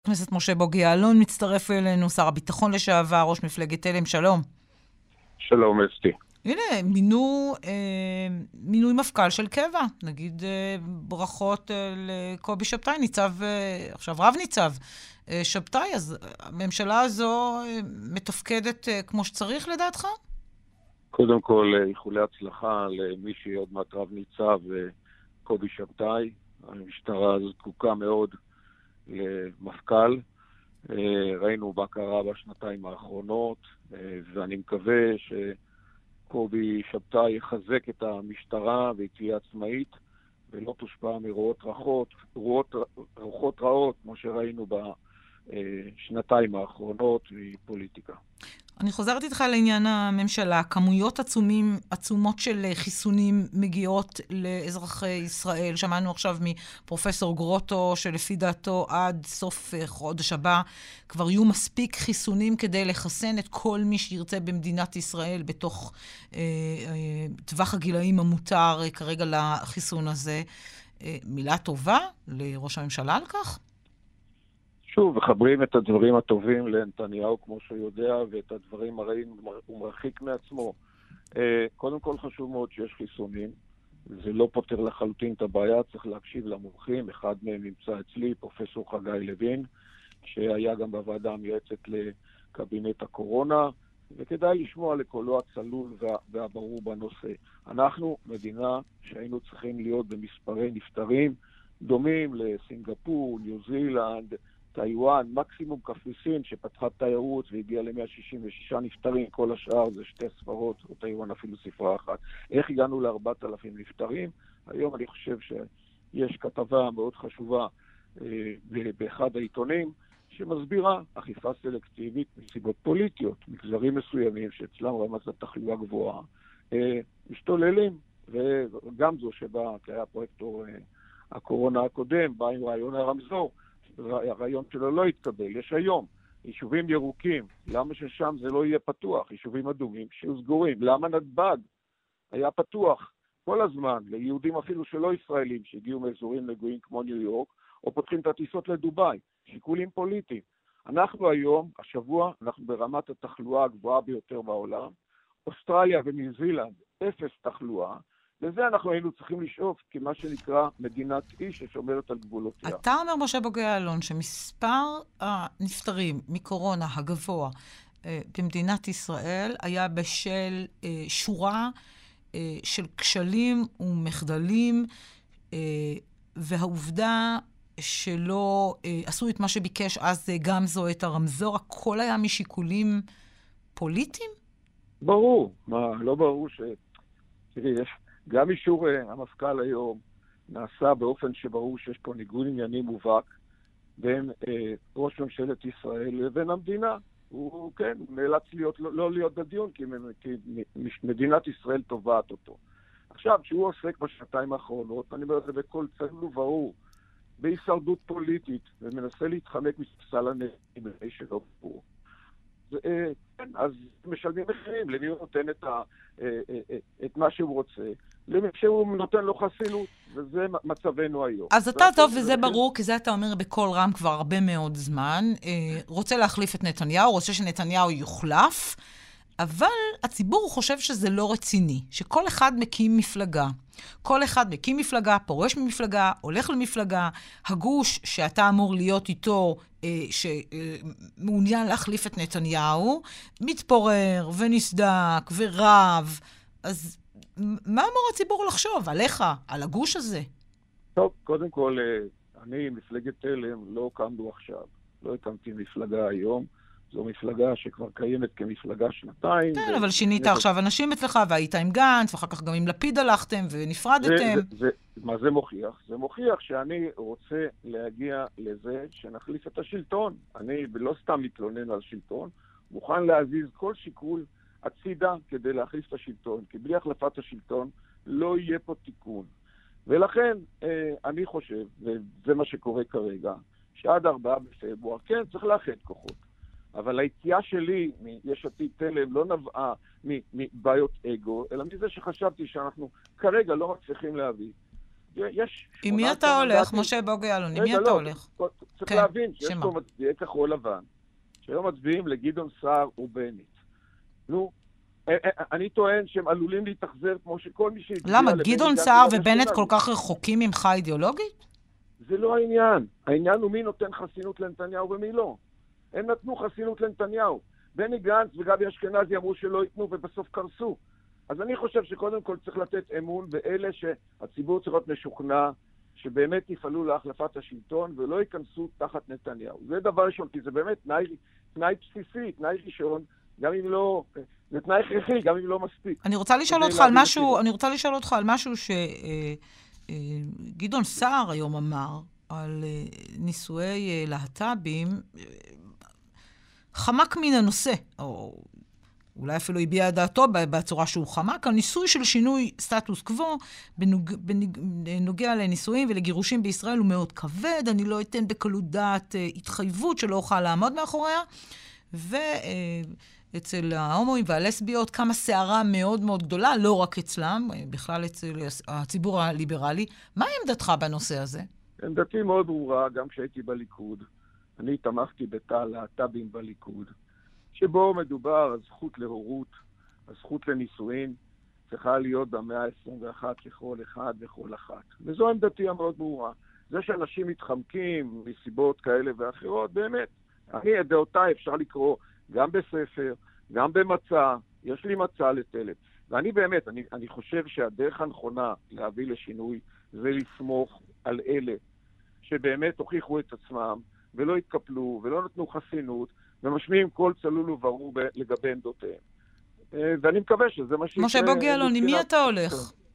הכנסת משה בוגי יעלון מצטרף אלינו, שר הביטחון לשעבר, ראש מפלגת תלם, שלום. שלום אסתי. הנה, מינוי מפכ"ל של קבע. נגיד ברכות לקובי שבתאי, עכשיו רב ניצב שבתאי. אז הממשלה הזו מתפקדת כמו שצריך לדעתך? קודם כל, איחולי הצלחה למי שעוד מעט רב ניצב קובי שבתאי. המשטרה זקוקה מאוד למפכ"ל. ראינו מה קרה בשנתיים האחרונות, ואני מקווה שקובי שבתאי יחזק את המשטרה והיא תהיה עצמאית, ולא תושפע רוחות רעות, כמו שראינו בשנתיים האחרונות מפוליטיקה. אני חוזרת איתך לעניין הממשלה. כמויות עצומות של חיסונים מגיעות לאזרחי ישראל. שמענו עכשיו מפרופסור גרוטו, שלפי דעתו עד סוף חודש הבא כבר יהיו מספיק חיסונים כדי לחסן את כל מי שירצה במדינת ישראל בתוך טווח הגילאים המותר כרגע לחיסון הזה. מילה טובה לראש הממשלה על כך? שוב, מחברים את הדברים הטובים לנתניהו, כמו שהוא יודע, ואת הדברים הרעים הוא מרחיק מעצמו. קודם כל חשוב מאוד שיש חיסונים. זה לא פותר לחלוטין את הבעיה, צריך להקשיב למומחים. אחד מהם נמצא אצלי, פרופסור חגי לוין, שהיה גם בוועדה המייעצת לקבינט הקורונה, וכדאי לשמוע לקולו הצלול והברור בנושא. אנחנו מדינה שהיינו צריכים להיות במספרי נפטרים, דומים לסינגפור, ניו זילנד, טיואן, מקסימום קפריסין שפתחה תיירות והגיעה ל-166 נפטרים, כל השאר זה שתי ספרות, או טיואן אפילו ספרה אחת. איך הגענו ל-4,000 נפטרים? היום אני חושב שיש כתבה מאוד חשובה באחד העיתונים, שמסבירה אכיפה סלקטיבית מסיבות פוליטיות, מגזרים מסוימים שאצלם רמת התחלואה גבוהה, משתוללים, וגם זו שבאה, כי היה פרויקטור הקורונה הקודם, בא עם רעיון הרמזור, הרעיון שלו לא התקבל. יש היום יישובים ירוקים, למה ששם זה לא יהיה פתוח? יישובים אדומים שיהיו סגורים. למה נתב"ג היה פתוח כל הזמן ליהודים אפילו שלא ישראלים שהגיעו מאזורים נגועים כמו ניו יורק, או פותחים את הטיסות לדוביי? שיקולים פוליטיים. אנחנו היום, השבוע, אנחנו ברמת התחלואה הגבוהה ביותר בעולם. אוסטרליה וניו זילנד, אפס תחלואה. לזה אנחנו היינו צריכים לשאוף כמה שנקרא מדינת אי ששומרת על גבולותיה. אתה אומר, משה בוגי יעלון, שמספר הנפטרים מקורונה הגבוה במדינת ישראל היה בשל שורה של כשלים ומחדלים, והעובדה שלא עשו את מה שביקש אז גם זו את הרמזור, הכל היה משיקולים פוליטיים? ברור. לא ברור תראי, יש גם אישור המפכ"ל היום נעשה באופן שברור שיש פה ניגוד עניינים מובהק בין ראש ממשלת ישראל לבין המדינה. הוא כן, נאלץ לא להיות בדיון כי מדינת ישראל תובעת אותו. עכשיו, שהוא עוסק בשנתיים האחרונות, אני אומר את זה בכל צלול וברור, בהישרדות פוליטית, ומנסה להתחמק מספסל הנאמני שלו פה. כן, אז משלמים מחירים, למי הוא נותן את מה שהוא רוצה, למי שהוא נותן לו חסינות, וזה מצבנו היום. אז אתה טוב וזה ברור, כי זה אתה אומר בכל רם כבר הרבה מאוד זמן, רוצה להחליף את נתניהו, רוצה שנתניהו יוחלף, אבל הציבור חושב שזה לא רציני, שכל אחד מקים מפלגה. כל אחד מקים מפלגה, פורש ממפלגה, הולך למפלגה, הגוש שאתה אמור להיות איתו, שמעוניין להחליף את נתניהו, מתפורר ונסדק ורב. אז מה אמור הציבור לחשוב עליך, על הגוש הזה? טוב, קודם כל, אני, מפלגת תלם, לא קמנו עכשיו. לא הקמתי מפלגה היום. זו מפלגה שכבר קיימת כמפלגה שנתיים. כן, אבל שינית עכשיו אנשים אצלך, והיית עם גנץ, ואחר כך גם עם לפיד הלכתם, ונפרדתם. מה זה מוכיח? זה מוכיח שאני רוצה להגיע לזה שנחליף את השלטון. אני לא סתם מתלונן על שלטון, מוכן להזיז כל שיקול הצידה כדי להחליף את השלטון, כי בלי החלפת השלטון לא יהיה פה תיקון. ולכן אני חושב, וזה מה שקורה כרגע, שעד 4 בפברואר, כן, צריך לאחד כוחות. אבל היציאה שלי מיש עתיד תלם לא נבעה מבעיות אגו, אלא מזה שחשבתי שאנחנו כרגע לא מצליחים להביא יש... עם מי אתה הולך, משה בוגי יעלון? עם מי אתה הולך? צריך להבין שיש פה מצביעי כחול לבן, שהיום מצביעים לגדעון סער ובנט. נו, אני טוען שהם עלולים להתאכזר כמו שכל מי שהצביע... למה? גדעון סער ובנט כל כך רחוקים ממך אידיאולוגית? זה לא העניין. העניין הוא מי נותן חסינות לנתניהו ומי לא. הם נתנו חסינות לנתניהו. בני גנץ וגבי אשכנזי אמרו שלא ייתנו ובסוף קרסו. אז אני חושב שקודם כל צריך לתת אמון באלה שהציבור צריך להיות משוכנע שבאמת יפעלו להחלפת השלטון ולא ייכנסו תחת נתניהו. זה דבר ראשון, כי זה באמת תנאי בסיסי, תנאי ראשון, גם אם לא... זה תנאי הכרחי, גם אם לא מספיק. אני רוצה לשאול אותך על משהו שגדעון סער היום אמר על נישואי להט"בים, חמק מן הנושא, או אולי אפילו הביע את דעתו בצורה שהוא חמק, על ניסוי של שינוי סטטוס קוו בנוגע לנישואים ולגירושים בישראל הוא מאוד כבד, אני לא אתן בקלות דעת התחייבות שלא אוכל לעמוד מאחוריה, אצל ההומואים והלסביות כמה שערה מאוד מאוד גדולה, לא רק אצלם, בכלל אצל הציבור הליברלי. מה עמדתך בנושא הזה? עמדתי מאוד ברורה, גם כשהייתי בליכוד. אני תמכתי בתא להט"בים בליכוד, שבו מדובר על זכות להורות, הזכות לנישואין, צריכה להיות במאה ה-21 לכל אחד וכל אחת. וזו עמדתי המאוד ברורה. זה שאנשים מתחמקים מסיבות כאלה ואחרות, באמת, את דעותיי אפשר לקרוא גם בספר, גם במצע, יש לי מצע לתלת. ואני באמת, אני חושב שהדרך הנכונה להביא לשינוי זה לסמוך על אלה שבאמת הוכיחו את עצמם ולא התקפלו ולא נתנו חסינות ומשמיעים כל צלול וברור לגבי עמדותיהם. ואני מקווה שזה מה שיקרה. משה בוגי יעלון, עם מי אתה הולך?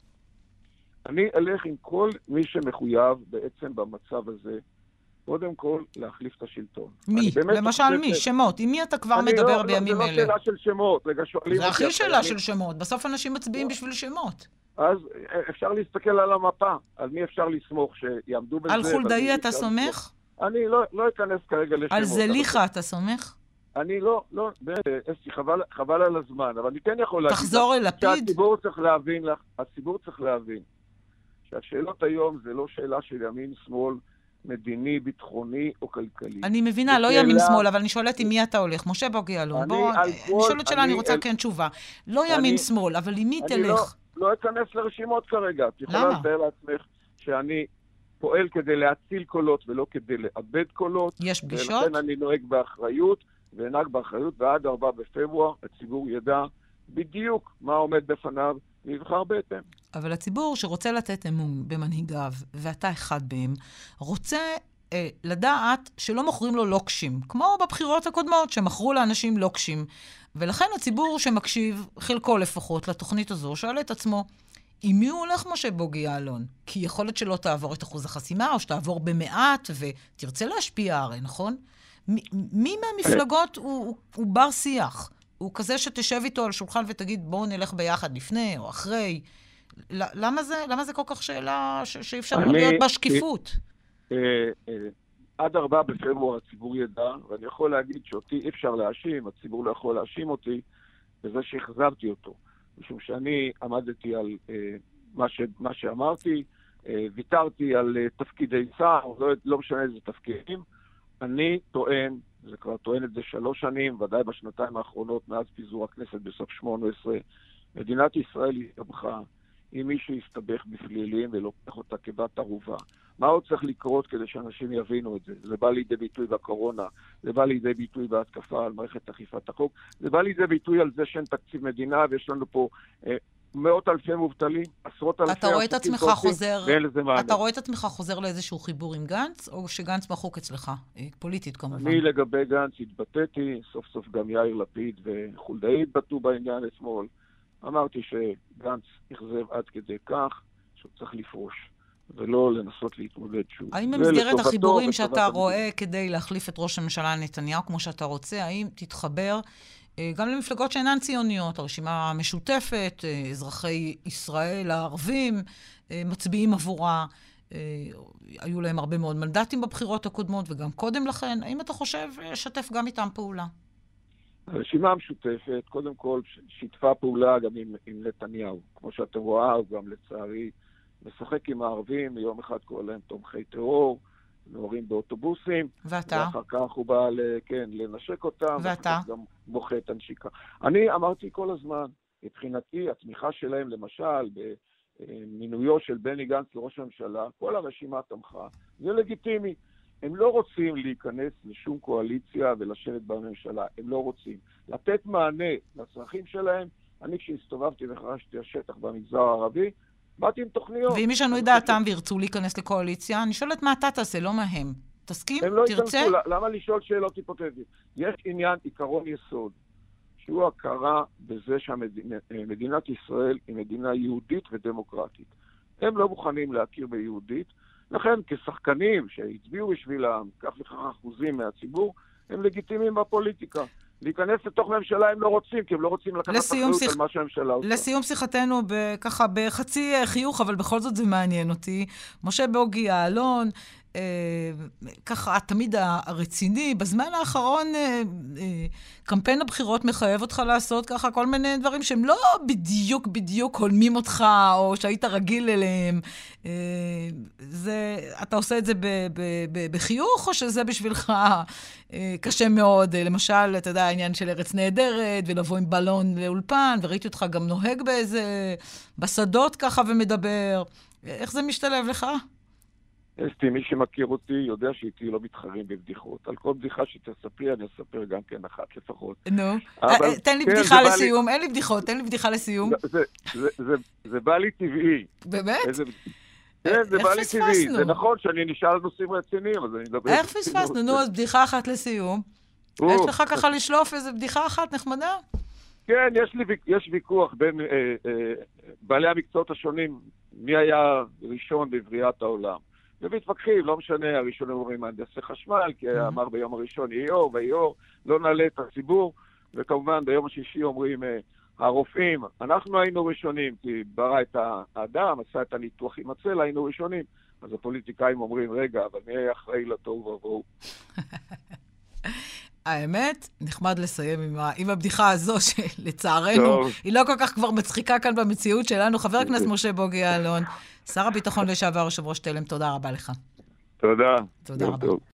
אני אלך עם כל מי שמחויב בעצם במצב הזה, קודם כל, להחליף את השלטון. מי? למשל מי? שמות. עם מי אתה כבר מדבר בימים אלה? זה לא שאלה של שמות. זה הכי שאלה של שמות. בסוף אנשים מצביעים בשביל שמות. אז אפשר להסתכל על המפה, על מי אפשר לסמוך שיעמדו בזה. על חולדאי אתה סומך? אני לא אכנס כרגע לשמות. על זליכה אתה סומך? אני לא, אסתי, חבל על הזמן, אבל אני כן יכול להגיד... תחזור אל לפיד? הציבור צריך להבין שהשאלות היום זה לא שאלה של ימין, שמאל, מדיני, ביטחוני או כלכלי. אני מבינה, לא ימין שמאל, אבל אני שואלת עם מי אתה הולך. משה בוגי יעלון, בוא, אני שואלת שאלה, אני רוצה כן תשובה. לא ימין שמאל, אבל עם מי תלך? אני לא אכנס לרשימות כרגע. את יכולה לתאר לעצמך שאני פועל כדי להציל קולות ולא כדי לאבד קולות. יש פגישות? ולכן אני נוהג באחריות, ונהג באחריות, ועד 4 בפברואר הציבור ידע בדיוק מה עומד בפניו, ויבחר בהתאם. אבל הציבור שרוצה לתת אמון במנהיגיו, ואתה אחד בהם, רוצה לדעת שלא מוכרים לו לוקשים, כמו בבחירות הקודמות שמכרו לאנשים לוקשים. ולכן הציבור שמקשיב, חלקו לפחות, לתוכנית הזו, שואל את עצמו, עם מי הוא הולך משה בוגי יעלון? כי יכול להיות שלא תעבור את אחוז החסימה, או שתעבור במעט, ותרצה להשפיע הרי, נכון? מי מהמפלגות הוא בר שיח? הוא כזה שתשב איתו על שולחן ותגיד, בואו נלך ביחד לפני או אחרי. למה זה כל כך שאלה שאי אפשר להיות בשקיפות? עד 4 בפברואר הציבור ידע, ואני יכול להגיד שאותי אי אפשר להאשים, הציבור לא יכול להאשים אותי, בזה שהחזבתי אותו. משום שאני עמדתי על מה שאמרתי, ויתרתי על תפקידי שר, לא משנה איזה תפקידים. אני טוען, זה כבר טוען את זה 3 שנים, ודאי בשנתיים האחרונות, מאז פיזור הכנסת בסוף 18, מדינת ישראל הסתבכה אם מישהו יסתבך בפלילים ולוקח אותה כבת ערובה. מה עוד צריך לקרות כדי שאנשים יבינו את זה? זה בא לידי ביטוי בקורונה, זה בא לידי ביטוי בהתקפה על מערכת אכיפת החוק, זה בא לידי ביטוי על זה שאין תקציב מדינה, ויש לנו פה מאות אלפי מובטלים, עשרות אלפי עסקים קורסים, ואין לזה מענה. אתה רואה את עצמך חוזר לאיזשהו חיבור עם גנץ, או שגנץ מחוק אצלך? פוליטית כמובן. אני לגבי גנץ התבטאתי, סוף סוף גם יאיר לפיד וחולדאי התבטאו בעניין אתמול. אמרתי שגנץ יחזב עד כדי כך שהוא צריך לפרוש, ולא לנסות להתמודד שוב. האם במסגרת החיבורים שאתה רואה כדי להחליף את ראש הממשלה נתניהו כמו שאתה רוצה, האם תתחבר גם למפלגות שאינן ציוניות, הרשימה המשותפת, אזרחי ישראל הערבים, מצביעים עבורה, היו להם הרבה מאוד מנדטים בבחירות הקודמות וגם קודם לכן, האם אתה חושב שתף גם איתם פעולה? הרשימה המשותפת, קודם כל, שיתפה פעולה גם עם נתניהו. כמו שאתם רואה, גם לצערי, משחק עם הערבים, יום אחד קורא להם תומכי טרור, נורים באוטובוסים. ואתה? ואחר כך הוא בא לנשק אותם. ואתה? גם מוחה את הנשיקה. אני אמרתי כל הזמן, מבחינתי, התמיכה שלהם, למשל, במינויו של בני גנץ לראש הממשלה, כל הרשימה תמכה, זה לגיטימי. הם לא רוצים להיכנס לשום קואליציה ולשבת בממשלה. הם לא רוצים. לתת מענה לצרכים שלהם, אני כשהסתובבתי וחרשתי השטח במגזר הערבי, באתי עם תוכניות. ואם ישנו את דעתם וירצו להיכנס לקואליציה, אני שואלת מה אתה תעשה, לא מה הם. תסכים? הם לא תרצה? ייכנסו, למה לשאול שאלות היפותטיות? יש עניין, עיקרון יסוד, שהוא הכרה בזה שמדינת ישראל היא מדינה יהודית ודמוקרטית. הם לא מוכנים להכיר ביהודית, לכן כשחקנים שהצביעו בשבילם, כך וכך אחוזים מהציבור, הם לגיטימיים בפוליטיקה. להיכנס לתוך ממשלה הם לא רוצים, כי הם לא רוצים לקחת אחריות על מה שהממשלה עושה. לסיום שיחתנו, ככה בחצי חיוך, אבל בכל זאת זה מעניין אותי. משה בוגי יעלון, ככה תמיד הרציני, בזמן האחרון קמפיין הבחירות מחייב אותך לעשות ככה כל מיני דברים שהם לא בדיוק הולמים אותך, או שהיית רגיל אליהם. אתה עושה את זה בחיוך, או שזה בשבילך קשה מאוד? למשל, אתה יודע, העניין של ארץ נהדרת, ולבוא עם בלון לאולפן, וראיתי אותך גם נוהג בשדות ככה ומדבר. איך זה משתלב לך? אסתי, מי שמכיר אותי יודע שאיתי לא מתחרים בבדיחות. על כל בדיחה שתספרי, אני אספר גם כן אחת לפחות. נו, תן לי בדיחה לסיום. אין לי בדיחות, תן לי בדיחה לסיום. זה בא לי טבעי. באמת? כן, זה בא לי טבעי. זה נכון שאני נשאל על נושאים רציניים, אז אני מדבר... איך פספסנו? נו, אז בדיחה אחת לסיום. יש לך ככה לשלוף איזה בדיחה אחת נחמדה? כן, יש ויכוח בין בעלי המקצועות השונים, מי היה ראשון בבריאת העולם. ומתווכחים, לא משנה, הראשונים אומרים מהנדסי חשמל, כי אמר ביום הראשון איור, ואיור, לא נעלה את הציבור, וכמובן ביום השישי אומרים הרופאים, אנחנו היינו ראשונים, כי ברא את האדם, עשה את הניתוח עם הצלע, היינו ראשונים. אז הפוליטיקאים אומרים, רגע, אבל מי היה אחראי לתוהו ובוהו? האמת, נחמד לסיים עם הבדיחה הזו, שלצערנו, היא לא כל כך כבר מצחיקה כאן במציאות שלנו. חבר הכנסת משה בוגי יעלון, שר הביטחון לשעבר, יושב ראש תלם, תודה רבה לך. תודה. תודה רבה.